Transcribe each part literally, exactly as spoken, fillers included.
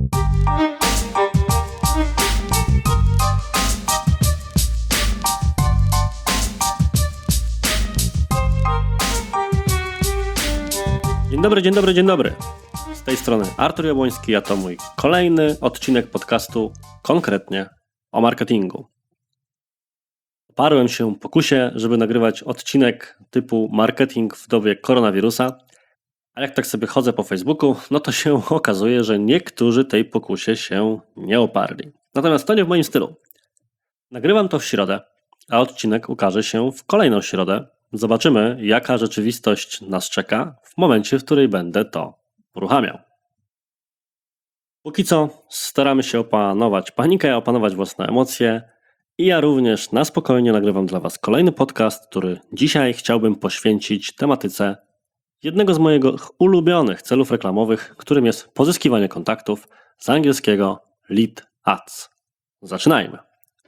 Dzień dobry, dzień dobry, dzień dobry. Z tej strony Artur Jabłoński, a to mój kolejny odcinek podcastu konkretnie o marketingu. Oparłem się pokusie, żeby nagrywać odcinek typu marketing w dobie koronawirusa, a jak tak sobie chodzę po Facebooku, no to się okazuje, że niektórzy tej pokusie się nie oparli. Natomiast to nie w moim stylu. Nagrywam to w środę, a odcinek ukaże się w kolejną środę. Zobaczymy, jaka rzeczywistość nas czeka w momencie, w której będę to uruchamiał. Póki co staramy się opanować panikę, opanować własne emocje i ja również na spokojnie nagrywam dla Was kolejny podcast, który dzisiaj chciałbym poświęcić tematyce jednego z moich ulubionych celów reklamowych, którym jest pozyskiwanie kontaktów, z angielskiego lead ads. Zaczynajmy.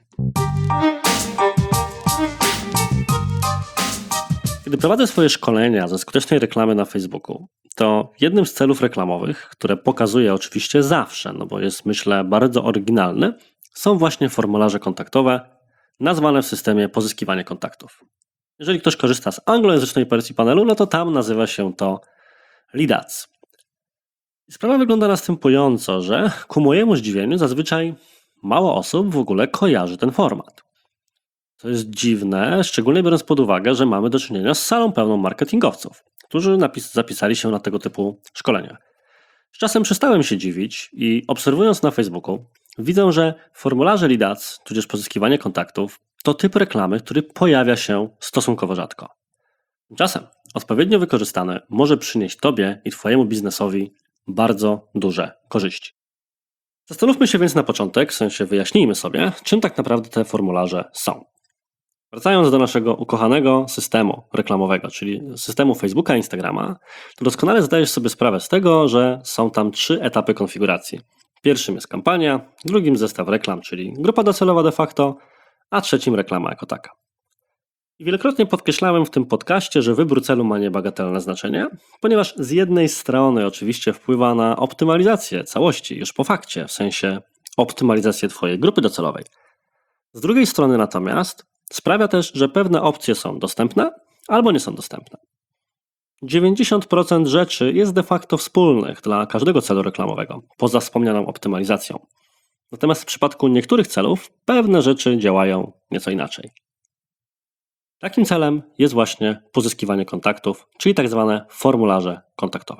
Kiedy prowadzę swoje szkolenia ze skutecznej reklamy na Facebooku, to jednym z celów reklamowych, które pokazuję oczywiście zawsze, no bo jest, myślę, bardzo oryginalny, są właśnie formularze kontaktowe nazwane w systemie pozyskiwanie kontaktów. Jeżeli ktoś korzysta z anglojęzycznej wersji panelu, no to tam nazywa się to lead ads. Sprawa wygląda następująco, że ku mojemu zdziwieniu zazwyczaj mało osób w ogóle kojarzy ten format. To jest dziwne, szczególnie biorąc pod uwagę, że mamy do czynienia z salą pełną marketingowców, którzy napis- zapisali się na tego typu szkolenia. Z czasem przestałem się dziwić i obserwując na Facebooku, widzę, że formularze lead ads, tudzież pozyskiwanie kontaktów, to typ reklamy, który pojawia się stosunkowo rzadko. Tymczasem odpowiednio wykorzystane może przynieść Tobie i Twojemu biznesowi bardzo duże korzyści. Zastanówmy się więc na początek, w sensie wyjaśnijmy sobie, czym tak naprawdę te formularze są. Wracając do naszego ukochanego systemu reklamowego, czyli systemu Facebooka i Instagrama, to doskonale zdajesz sobie sprawę z tego, że są tam trzy etapy konfiguracji. Pierwszym jest kampania, drugim zestaw reklam, czyli grupa docelowa de facto, a trzecim reklama jako taka. I wielokrotnie podkreślałem w tym podcaście, że wybór celu ma niebagatelne znaczenie, ponieważ z jednej strony oczywiście wpływa na optymalizację całości już po fakcie, w sensie optymalizację Twojej grupy docelowej. Z drugiej strony natomiast sprawia też, że pewne opcje są dostępne albo nie są dostępne. dziewięćdziesiąt procent rzeczy jest de facto wspólnych dla każdego celu reklamowego, poza wspomnianą optymalizacją. Natomiast w przypadku niektórych celów pewne rzeczy działają nieco inaczej. Takim celem jest właśnie pozyskiwanie kontaktów, czyli tak zwane formularze kontaktowe.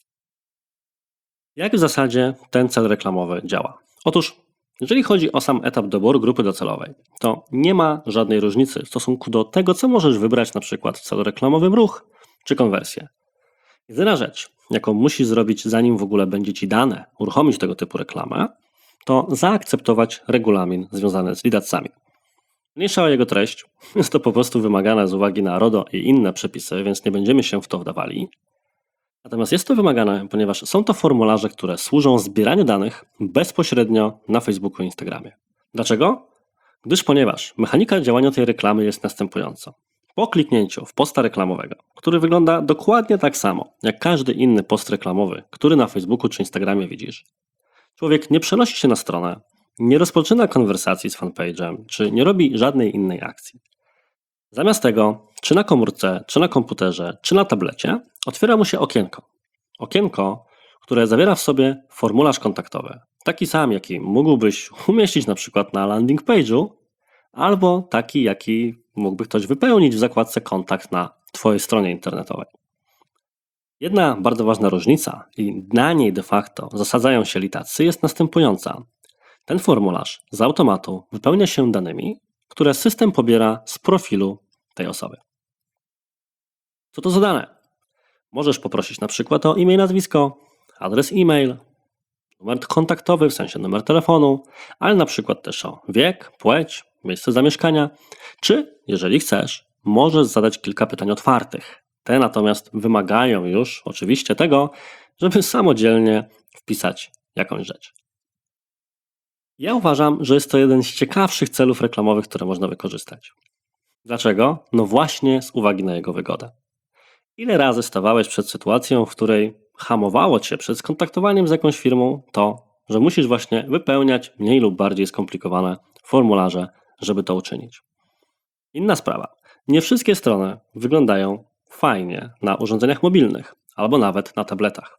Jak w zasadzie ten cel reklamowy działa? Otóż, jeżeli chodzi o sam etap doboru grupy docelowej, to nie ma żadnej różnicy w stosunku do tego, co możesz wybrać na przykład w celu reklamowym ruch czy konwersję. Jedyna rzecz, jaką musisz zrobić, zanim w ogóle będzie Ci dane uruchomić tego typu reklamę, to zaakceptować regulamin związany z lead adsami. Mniejsza o jego treść, jest to po prostu wymagane z uwagi na RODO i inne przepisy, więc nie będziemy się w to wdawali. Natomiast jest to wymagane, ponieważ są to formularze, które służą zbieraniu danych bezpośrednio na Facebooku i Instagramie. Dlaczego? Gdyż ponieważ mechanika działania tej reklamy jest następująca. Po kliknięciu w posta reklamowego, który wygląda dokładnie tak samo jak każdy inny post reklamowy, który na Facebooku czy Instagramie widzisz, człowiek nie przenosi się na stronę, nie rozpoczyna konwersacji z fanpage'em, czy nie robi żadnej innej akcji. Zamiast tego, czy na komórce, czy na komputerze, czy na tablecie, otwiera mu się okienko. Okienko, które zawiera w sobie formularz kontaktowy. Taki sam, jaki mógłbyś umieścić na przykład na landing page'u, albo taki, jaki mógłby ktoś wypełnić w zakładce kontakt na Twojej stronie internetowej. Jedna bardzo ważna różnica i na niej de facto zasadzają się lead adsy jest następująca. Ten formularz z automatu wypełnia się danymi, które system pobiera z profilu tej osoby. Co to za dane? Możesz poprosić na przykład o imię i nazwisko, adres e-mail, numer kontaktowy, w sensie numer telefonu, ale na przykład też o wiek, płeć, miejsce zamieszkania, czy, jeżeli chcesz, możesz zadać kilka pytań otwartych. Te natomiast wymagają już oczywiście tego, żeby samodzielnie wpisać jakąś rzecz. Ja uważam, że jest to jeden z ciekawszych celów reklamowych, które można wykorzystać. Dlaczego? No właśnie z uwagi na jego wygodę. Ile razy stawałeś przed sytuacją, w której hamowało Cię przed skontaktowaniem z jakąś firmą to, że musisz właśnie wypełniać mniej lub bardziej skomplikowane formularze, żeby to uczynić. Inna sprawa. Nie wszystkie strony wyglądają fajnie na urządzeniach mobilnych albo nawet na tabletach.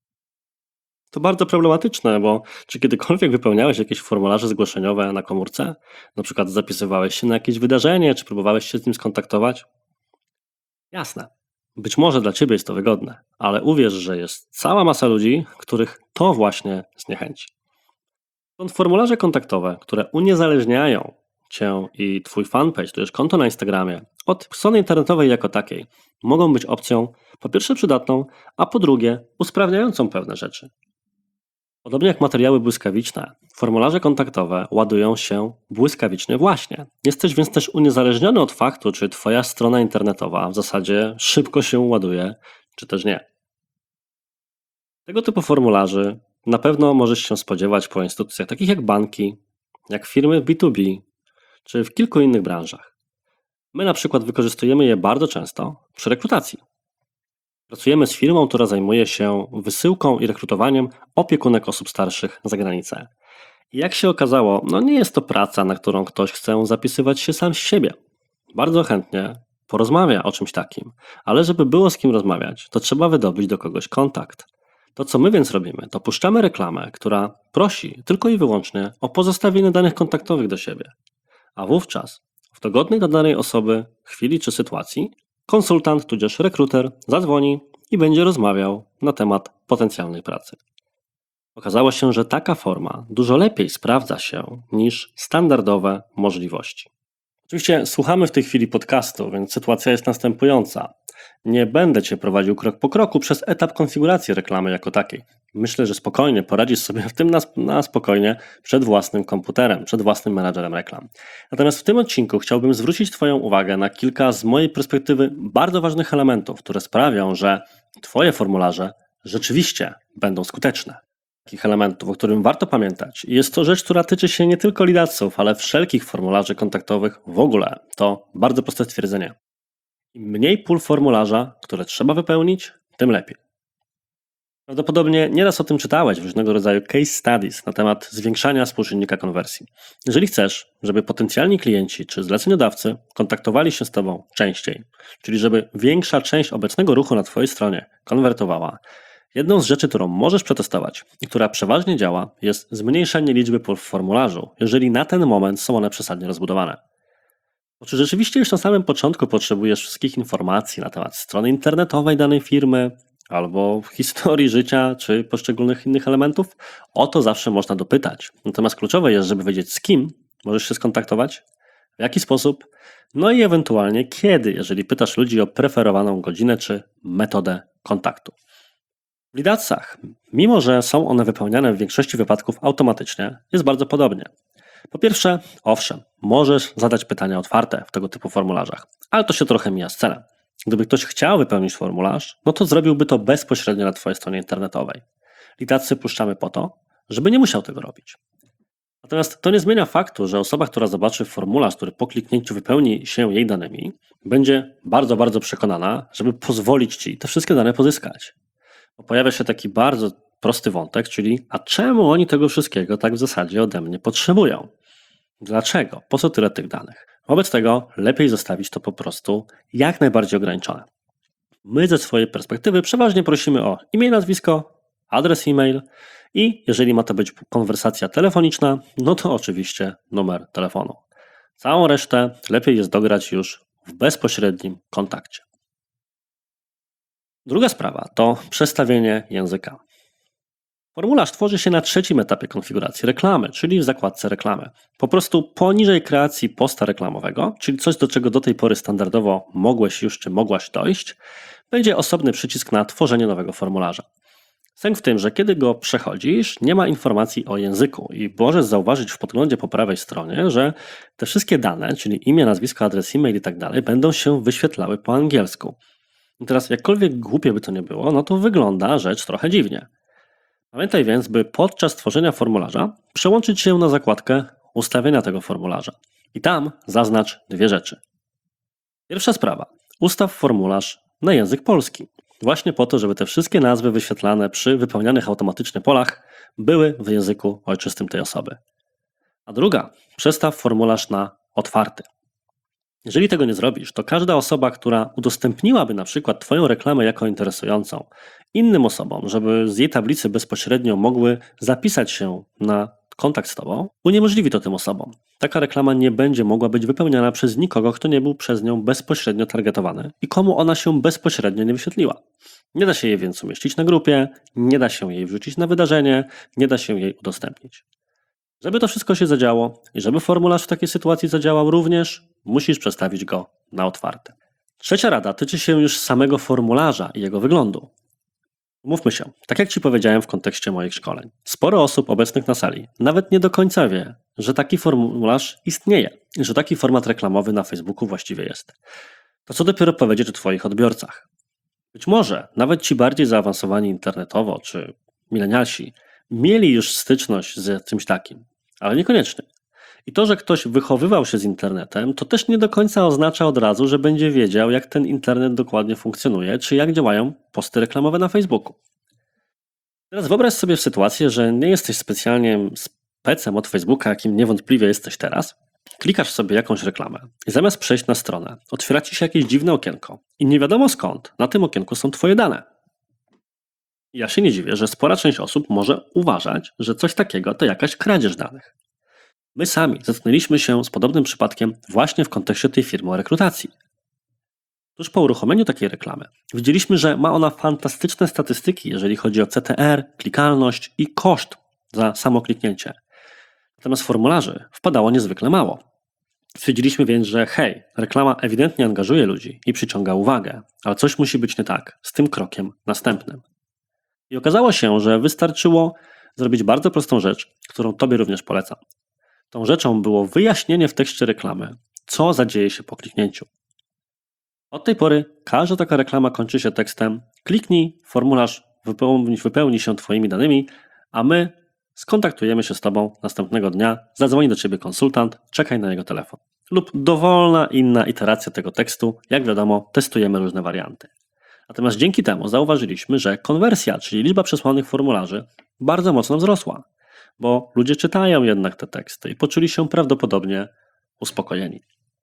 To bardzo problematyczne, bo czy kiedykolwiek wypełniałeś jakieś formularze zgłoszeniowe na komórce? Na przykład zapisywałeś się na jakieś wydarzenie, czy próbowałeś się z nim skontaktować? Jasne. Być może dla ciebie jest to wygodne, ale uwierz, że jest cała masa ludzi, których to właśnie zniechęci. Stąd formularze kontaktowe, które uniezależniają cię i twój fanpage, to jest konto na Instagramie, od strony internetowej jako takiej, mogą być opcją po pierwsze przydatną, a po drugie usprawniającą pewne rzeczy. Podobnie jak materiały błyskawiczne, formularze kontaktowe ładują się błyskawicznie właśnie. Jesteś więc też uniezależniony od faktu, czy twoja strona internetowa w zasadzie szybko się ładuje, czy też nie. Tego typu formularzy na pewno możesz się spodziewać po instytucjach takich jak banki, jak firmy B dwa B, czy w kilku innych branżach. My na przykład wykorzystujemy je bardzo często przy rekrutacji. Pracujemy z firmą, która zajmuje się wysyłką i rekrutowaniem opiekunek osób starszych za granicę. I jak się okazało, no nie jest to praca, na którą ktoś chce zapisywać się sam z siebie. Bardzo chętnie porozmawia o czymś takim, ale żeby było z kim rozmawiać, to trzeba wydobyć do kogoś kontakt. To, co my więc robimy, to puszczamy reklamę, która prosi tylko i wyłącznie o pozostawienie danych kontaktowych do siebie. A wówczas, w dogodnej dla danej osoby chwili czy sytuacji, konsultant tudzież rekruter zadzwoni i będzie rozmawiał na temat potencjalnej pracy. Okazało się, że taka forma dużo lepiej sprawdza się niż standardowe możliwości. Oczywiście słuchamy w tej chwili podcastu, więc sytuacja jest następująca. Nie będę Cię prowadził krok po kroku przez etap konfiguracji reklamy jako takiej. Myślę, że spokojnie poradzisz sobie w tym na, na spokojnie przed własnym komputerem, przed własnym menadżerem reklam. Natomiast w tym odcinku chciałbym zwrócić Twoją uwagę na kilka z mojej perspektywy bardzo ważnych elementów, które sprawią, że Twoje formularze rzeczywiście będą skuteczne. Takich elementów, o którym warto pamiętać. Jest to rzecz, która tyczy się nie tylko leadsów, ale wszelkich formularzy kontaktowych w ogóle. To bardzo proste stwierdzenie. Im mniej pól formularza, które trzeba wypełnić, tym lepiej. Prawdopodobnie nieraz o tym czytałeś w różnego rodzaju case studies na temat zwiększania współczynnika konwersji. Jeżeli chcesz, żeby potencjalni klienci czy zleceniodawcy kontaktowali się z Tobą częściej, czyli żeby większa część obecnego ruchu na Twojej stronie konwertowała, jedną z rzeczy, którą możesz przetestować i która przeważnie działa, jest zmniejszenie liczby pól w formularzu, jeżeli na ten moment są one przesadnie rozbudowane. Bo czy rzeczywiście już na samym początku potrzebujesz wszystkich informacji na temat strony internetowej danej firmy, albo historii życia, czy poszczególnych innych elementów? O to zawsze można dopytać. Natomiast kluczowe jest, żeby wiedzieć, z kim możesz się skontaktować, w jaki sposób, no i ewentualnie kiedy, jeżeli pytasz ludzi o preferowaną godzinę czy metodę kontaktu. W leadsach, mimo że są one wypełniane w większości wypadków automatycznie, jest bardzo podobnie. Po pierwsze, owszem, możesz zadać pytania otwarte w tego typu formularzach, ale to się trochę mija z celem. Gdyby ktoś chciał wypełnić formularz, no to zrobiłby to bezpośrednio na Twojej stronie internetowej. Leadsy puszczamy po to, żeby nie musiał tego robić. Natomiast to nie zmienia faktu, że osoba, która zobaczy formularz, który po kliknięciu wypełni się jej danymi, będzie bardzo, bardzo przekonana, żeby pozwolić Ci te wszystkie dane pozyskać. Bo pojawia się taki bardzo prosty wątek, czyli a czemu oni tego wszystkiego tak w zasadzie ode mnie potrzebują? Dlaczego? Po co tyle tych danych? Wobec tego lepiej zostawić to po prostu jak najbardziej ograniczone. My ze swojej perspektywy przeważnie prosimy o imię, nazwisko, adres e-mail i jeżeli ma to być konwersacja telefoniczna, no to oczywiście numer telefonu. Całą resztę lepiej jest dograć już w bezpośrednim kontakcie. Druga sprawa to przestawienie języka. Formularz tworzy się na trzecim etapie konfiguracji reklamy, czyli w zakładce reklamy. Po prostu poniżej kreacji posta reklamowego, czyli coś, do czego do tej pory standardowo mogłeś już czy mogłaś dojść, będzie osobny przycisk na tworzenie nowego formularza. Sęk w tym, że kiedy go przechodzisz, nie ma informacji o języku i możesz zauważyć w podglądzie po prawej stronie, że te wszystkie dane, czyli imię, nazwisko, adres e-mail i tak dalej, będą się wyświetlały po angielsku. I teraz jakkolwiek głupie by to nie było, no to wygląda rzecz trochę dziwnie. Pamiętaj więc, by podczas tworzenia formularza przełączyć się na zakładkę ustawienia tego formularza. I tam zaznacz dwie rzeczy. Pierwsza sprawa. Ustaw formularz na język polski. Właśnie po to, żeby te wszystkie nazwy wyświetlane przy wypełnianych automatycznie polach były w języku ojczystym tej osoby. A druga, przestaw formularz na otwarty. Jeżeli tego nie zrobisz, to każda osoba, która udostępniłaby na przykład Twoją reklamę jako interesującą innym osobom, żeby z jej tablicy bezpośrednio mogły zapisać się na kontakt z Tobą, uniemożliwi to tym osobom. Taka reklama nie będzie mogła być wypełniana przez nikogo, kto nie był przez nią bezpośrednio targetowany i komu ona się bezpośrednio nie wyświetliła. Nie da się jej więc umieścić na grupie, nie da się jej wrzucić na wydarzenie, nie da się jej udostępnić. Żeby to wszystko się zadziało i żeby formularz w takiej sytuacji zadziałał również, musisz przestawić go na otwarty. Trzecia rada tyczy się już samego formularza i jego wyglądu. Mówmy się, tak jak Ci powiedziałem w kontekście moich szkoleń, sporo osób obecnych na sali nawet nie do końca wie, że taki formularz istnieje i że taki format reklamowy na Facebooku właściwie jest. To co dopiero powiedzieć o Twoich odbiorcach. Być może nawet ci bardziej zaawansowani internetowo czy milenialsi mieli już styczność z czymś takim, ale niekoniecznie. I to, że ktoś wychowywał się z internetem, to też nie do końca oznacza od razu, że będzie wiedział, jak ten internet dokładnie funkcjonuje, czy jak działają posty reklamowe na Facebooku. Teraz wyobraź sobie sytuację, że nie jesteś specjalnie specem od Facebooka, jakim niewątpliwie jesteś teraz. Klikasz sobie jakąś reklamę i zamiast przejść na stronę, otwiera Ci się jakieś dziwne okienko i nie wiadomo skąd na tym okienku są Twoje dane. Ja się nie dziwię, że spora część osób może uważać, że coś takiego to jakaś kradzież danych. My sami zetknęliśmy się z podobnym przypadkiem właśnie w kontekście tej firmy o rekrutacji. Tuż po uruchomieniu takiej reklamy widzieliśmy, że ma ona fantastyczne statystyki, jeżeli chodzi o C T R, klikalność i koszt za samo kliknięcie. Natomiast formularzy wpadało niezwykle mało. Stwierdziliśmy więc, że hej, reklama ewidentnie angażuje ludzi i przyciąga uwagę, ale coś musi być nie tak z tym krokiem następnym. I okazało się, że wystarczyło zrobić bardzo prostą rzecz, którą Tobie również polecam. Tą rzeczą było wyjaśnienie w tekście reklamy, co zadzieje się po kliknięciu. Od tej pory każda taka reklama kończy się tekstem: kliknij, formularz wypełni, wypełni się Twoimi danymi, a my skontaktujemy się z Tobą następnego dnia, zadzwoni do Ciebie konsultant, czekaj na jego telefon. Lub dowolna inna iteracja tego tekstu, jak wiadomo, testujemy różne warianty. Natomiast dzięki temu zauważyliśmy, że konwersja, czyli liczba przesłanych formularzy, bardzo mocno wzrosła, bo ludzie czytają jednak te teksty i poczuli się prawdopodobnie uspokojeni.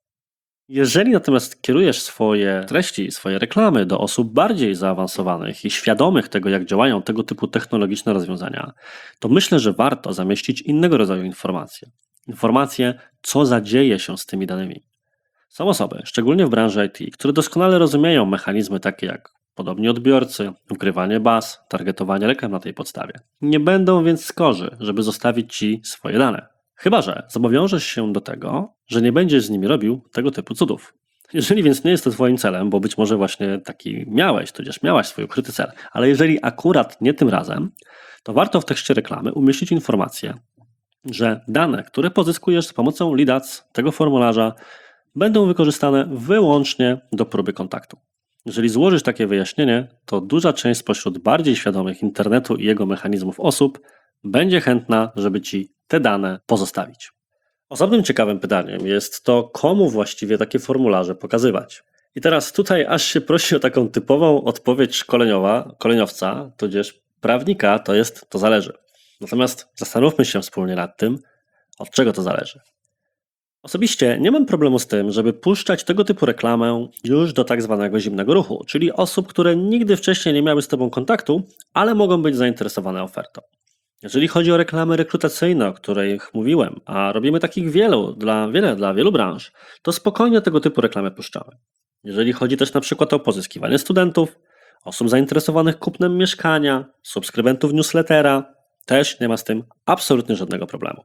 Jeżeli natomiast kierujesz swoje treści, swoje reklamy do osób bardziej zaawansowanych i świadomych tego, jak działają tego typu technologiczne rozwiązania, to myślę, że warto zamieścić innego rodzaju informacje. Informacje, co zadzieje się z tymi danymi. Są osoby, szczególnie w branży I T, które doskonale rozumieją mechanizmy takie jak podobni odbiorcy, ukrywanie baz, targetowanie reklam na tej podstawie. Nie będą więc skorzy, żeby zostawić Ci swoje dane. Chyba że zobowiążesz się do tego, że nie będziesz z nimi robił tego typu cudów. Jeżeli więc nie jest to Twoim celem, bo być może właśnie taki miałeś, tudzież miałaś swój ukryty cel, ale jeżeli akurat nie tym razem, to warto w tekście reklamy umieścić informację, że dane, które pozyskujesz za pomocą Lead Ads, tego formularza, będą wykorzystane wyłącznie do próby kontaktu. Jeżeli złożysz takie wyjaśnienie, to duża część spośród bardziej świadomych internetu i jego mechanizmów osób będzie chętna, żeby Ci te dane pozostawić. Osobnym ciekawym pytaniem jest to, komu właściwie takie formularze pokazywać. I teraz tutaj aż się prosi o taką typową odpowiedź szkoleniowa, koleniowca, tudzież prawnika, to jest to zależy. Natomiast zastanówmy się wspólnie nad tym, od czego to zależy. Osobiście nie mam problemu z tym, żeby puszczać tego typu reklamę już do tak zwanego zimnego ruchu, czyli osób, które nigdy wcześniej nie miały z Tobą kontaktu, ale mogą być zainteresowane ofertą. Jeżeli chodzi o reklamy rekrutacyjne, o których mówiłem, a robimy takich wielu dla, wiele dla wielu branż, to spokojnie tego typu reklamy puszczamy. Jeżeli chodzi też na przykład o pozyskiwanie studentów, osób zainteresowanych kupnem mieszkania, subskrybentów newslettera, też nie ma z tym absolutnie żadnego problemu.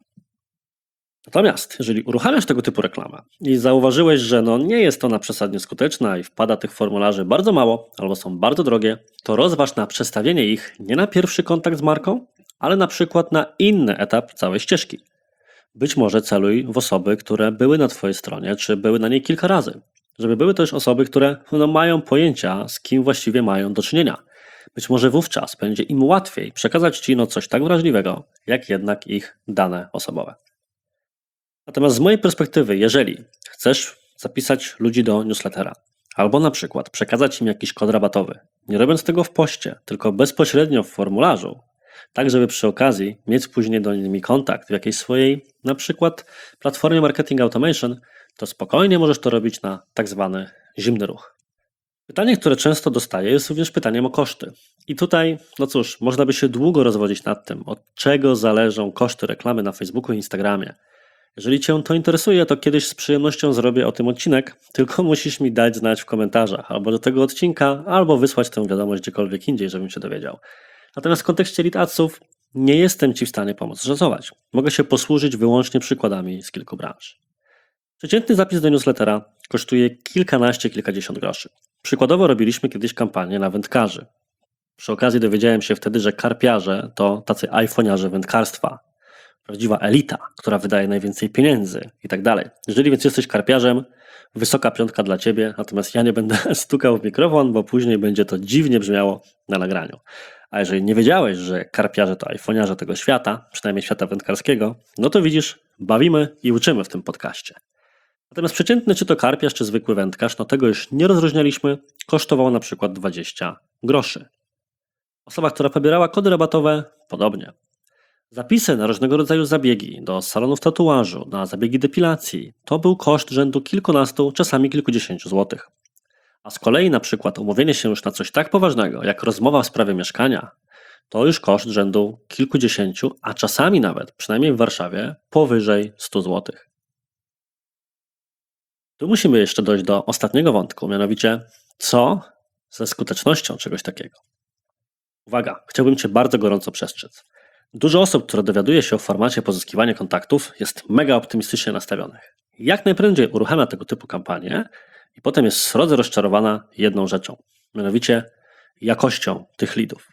Natomiast jeżeli uruchamiasz tego typu reklamę i zauważyłeś, że no nie jest ona przesadnie skuteczna i wpada tych formularzy bardzo mało albo są bardzo drogie, to rozważ na przestawienie ich nie na pierwszy kontakt z marką, ale na przykład na inny etap całej ścieżki. Być może celuj w osoby, które były na Twojej stronie, czy były na niej kilka razy. Żeby były też osoby, które no, mają pojęcia, z kim właściwie mają do czynienia. Być może wówczas będzie im łatwiej przekazać Ci no, coś tak wrażliwego, jak jednak ich dane osobowe. Natomiast z mojej perspektywy, jeżeli chcesz zapisać ludzi do newslettera, albo na przykład przekazać im jakiś kod rabatowy, nie robiąc tego w poście, tylko bezpośrednio w formularzu, tak żeby przy okazji mieć później do nimi kontakt w jakiejś swojej, na przykład platformie Marketing Automation, to spokojnie możesz to robić na tak zwany zimny ruch. Pytanie, które często dostaję, jest również pytaniem o koszty. I tutaj, no cóż, można by się długo rozwodzić nad tym, od czego zależą koszty reklamy na Facebooku i Instagramie. Jeżeli Cię to interesuje, to kiedyś z przyjemnością zrobię o tym odcinek, tylko musisz mi dać znać w komentarzach albo do tego odcinka, albo wysłać tę wiadomość gdziekolwiek indziej, żebym się dowiedział. Natomiast w kontekście lead adsów nie jestem Ci w stanie pomóc szacować. Mogę się posłużyć wyłącznie przykładami z kilku branż. Przeciętny zapis do newslettera kosztuje kilkanaście, kilkadziesiąt groszy. Przykładowo robiliśmy kiedyś kampanię na wędkarzy. Przy okazji dowiedziałem się wtedy, że karpiarze to tacy iPhoniarze wędkarstwa. Prawdziwa elita, która wydaje najwięcej pieniędzy i tak dalej. Jeżeli więc jesteś karpiarzem, wysoka piątka dla Ciebie, natomiast ja nie będę stukał w mikrofon, bo później będzie to dziwnie brzmiało na nagraniu. A jeżeli nie wiedziałeś, że karpiarze to iPhoniarze tego świata, przynajmniej świata wędkarskiego, no to widzisz, bawimy i uczymy w tym podcaście. Natomiast przeciętny czy to karpiarz, czy zwykły wędkarz, no tego już nie rozróżnialiśmy, kosztował na przykład dwadzieścia groszy. Osoba, która pobierała kody rabatowe, podobnie. Zapisy na różnego rodzaju zabiegi, do salonów tatuażu, na zabiegi depilacji, to był koszt rzędu kilkunastu, czasami kilkudziesięciu złotych. A z kolei na przykład umówienie się już na coś tak poważnego, jak rozmowa w sprawie mieszkania, to już koszt rzędu kilkudziesięciu, a czasami nawet, przynajmniej w Warszawie, powyżej stu złotych. Tu musimy jeszcze dojść do ostatniego wątku, mianowicie co ze skutecznością czegoś takiego. Uwaga, chciałbym Cię bardzo gorąco przestrzec. Dużo osób, które dowiaduje się o formacie pozyskiwania kontaktów, jest mega optymistycznie nastawionych. Jak najprędzej uruchamia tego typu kampanię i potem jest srodze rozczarowana jedną rzeczą, mianowicie jakością tych leadów.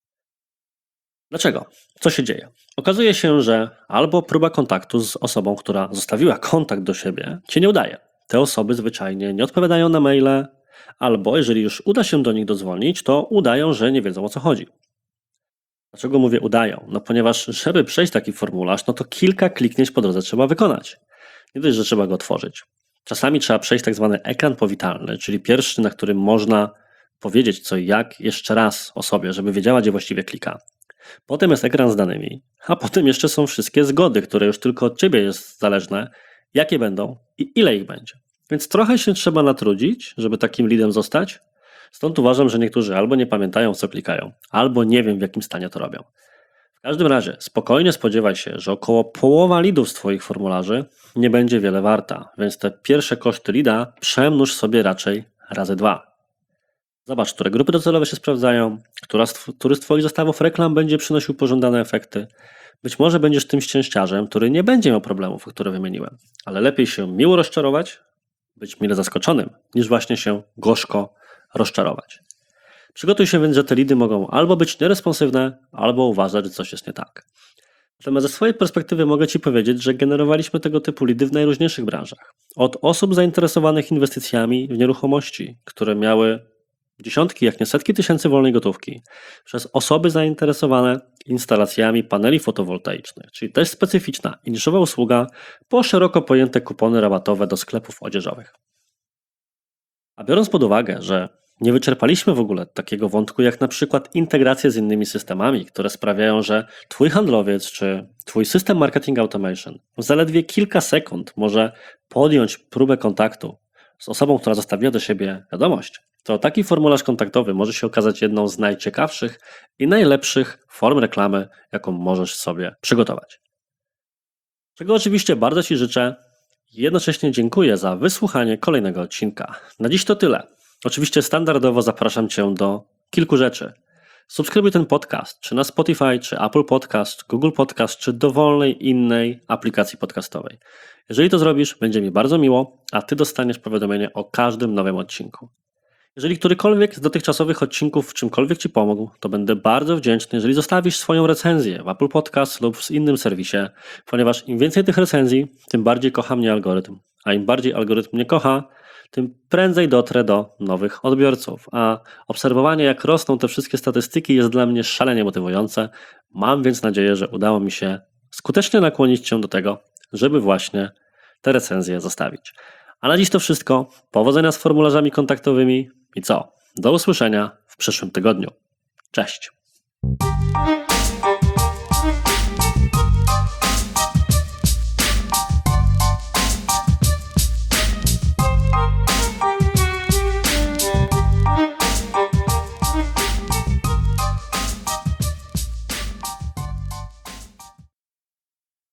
Dlaczego? Co się dzieje? Okazuje się, że albo próba kontaktu z osobą, która zostawiła kontakt do siebie, Cię nie udaje. Te osoby zwyczajnie nie odpowiadają na maile, albo jeżeli już uda się do nich dodzwonić, to udają, że nie wiedzą, o co chodzi. Dlaczego mówię udają? No ponieważ żeby przejść taki formularz, no to kilka kliknięć po drodze trzeba wykonać. Nie dość, że trzeba go otworzyć. Czasami trzeba przejść tak zwany ekran powitalny, czyli pierwszy, na którym można powiedzieć co i jak jeszcze raz osobie, żeby wiedziała, gdzie właściwie klika. Potem jest ekran z danymi, a potem jeszcze są wszystkie zgody, które już tylko od Ciebie jest zależne, jakie będą i ile ich będzie. Więc trochę się trzeba natrudzić, żeby takim leadem zostać. Stąd uważam, że niektórzy albo nie pamiętają, co klikają, albo nie wiem, w jakim stanie to robią. W każdym razie spokojnie spodziewaj się, że około połowa leadów z Twoich formularzy nie będzie wiele warta, więc te pierwsze koszty leada przemnóż sobie raczej razy dwa. Zobacz, które grupy docelowe się sprawdzają, która z, który z Twoich zestawów reklam będzie przynosił pożądane efekty. Być może będziesz tym szczęściarzem, który nie będzie miał problemów, które wymieniłem, ale lepiej się miło rozczarować, być mile zaskoczonym, niż właśnie się gorzko rozczarować. Przygotuj się więc, że te leady mogą albo być nieresponsywne, albo uważać, że coś jest nie tak. Natomiast ze swojej perspektywy mogę Ci powiedzieć, że generowaliśmy tego typu leady w najróżniejszych branżach. Od osób zainteresowanych inwestycjami w nieruchomości, które miały dziesiątki, jak nie setki tysięcy wolnej gotówki, przez osoby zainteresowane instalacjami paneli fotowoltaicznych, czyli też specyficzna i niszowa usługa, po szeroko pojęte kupony rabatowe do sklepów odzieżowych. A biorąc pod uwagę, że nie wyczerpaliśmy w ogóle takiego wątku jak na przykład integracje z innymi systemami, które sprawiają, że Twój handlowiec czy Twój system marketing automation w zaledwie kilka sekund może podjąć próbę kontaktu z osobą, która zostawiła do siebie wiadomość, to taki formularz kontaktowy może się okazać jedną z najciekawszych i najlepszych form reklamy, jaką możesz sobie przygotować. Czego oczywiście bardzo Ci życzę. Jednocześnie dziękuję za wysłuchanie kolejnego odcinka. Na dziś to tyle. Oczywiście standardowo zapraszam Cię do kilku rzeczy. Subskrybuj ten podcast, czy na Spotify, czy Apple Podcast, Google Podcast, czy dowolnej innej aplikacji podcastowej. Jeżeli to zrobisz, będzie mi bardzo miło, a Ty dostaniesz powiadomienie o każdym nowym odcinku. Jeżeli którykolwiek z dotychczasowych odcinków w czymkolwiek Ci pomógł, to będę bardzo wdzięczny, jeżeli zostawisz swoją recenzję w Apple Podcast lub w innym serwisie, ponieważ im więcej tych recenzji, tym bardziej kocha mnie algorytm, a im bardziej algorytm mnie kocha, tym prędzej dotrę do nowych odbiorców, a obserwowanie, jak rosną te wszystkie statystyki, jest dla mnie szalenie motywujące. Mam więc nadzieję, że udało mi się skutecznie nakłonić Cię do tego, żeby właśnie te recenzje zostawić. A na dziś to wszystko. Powodzenia z formularzami kontaktowymi i co? Do usłyszenia w przyszłym tygodniu. Cześć!